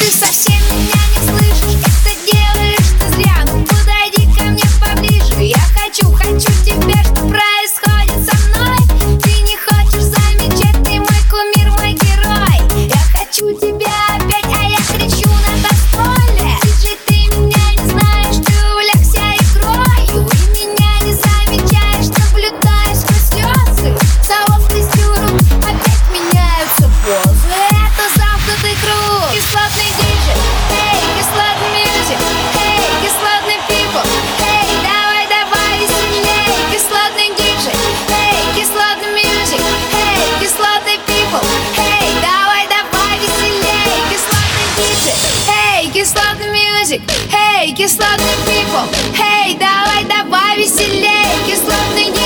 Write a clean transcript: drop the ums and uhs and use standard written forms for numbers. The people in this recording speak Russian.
совсем меня не слышишь, это делаешь ты зря. Ну подойди ко мне поближе, я хочу тебя. Что происходит со мной? Ты не хочешь замечать, ты мой кумир, мой герой. Я хочу тебя опять, а я кричу на танцполе. Диджей, ты меня не знаешь, ты увлекся игрою и меня не замечаешь, наблюдая сквозь слезы. Совокупностью рук опять меняются позы. Это замкнутый круг. Кислотный диджей, эй, кислотный мьюзик, эй, кислотный people, эй, давай, давай веселей. Кислотный диджей, эй, кислотный мьюзик, эй, кислотный people, эй, давай, давай веселей. Кислотный диджей, эй, кислотный мьюзик, эй, кислотный people, эй, давай, давай веселей. Кислотный